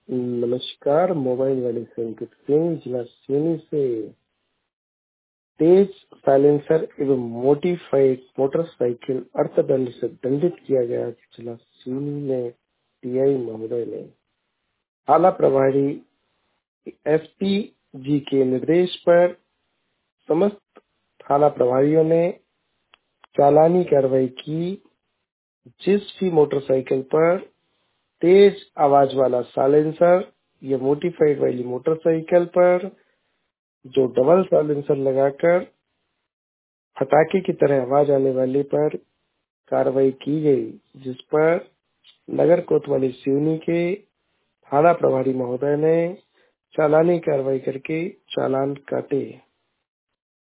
नमस्कार। मोबाइल वाले संकेत सिंह, जिला सिवनी से। तेज साइलेंसर एवं मोडिफाइड मोटरसाइकिल अर्थदंड से दंडित किया गया जिला सिवनी में टीआई महोदय ने थाना प्रभारी एसपी जी के निर्देश पर समस्त थाना प्रभारियों ने चालानी कार्रवाई की। जिस भी मोटरसाइकिल पर तेज आवाज वाला साइलेंसर या मोडिफाइड वाली मोटरसाइकिल पर जो डबल साइलेंसर लगाकर पटाखे की तरह आवाज आने वाले पर कार्रवाई की गई, जिस पर नगर कोतवाली सिवनी के थाना प्रभारी महोदय ने चालानी कार्रवाई करके चालान काटे।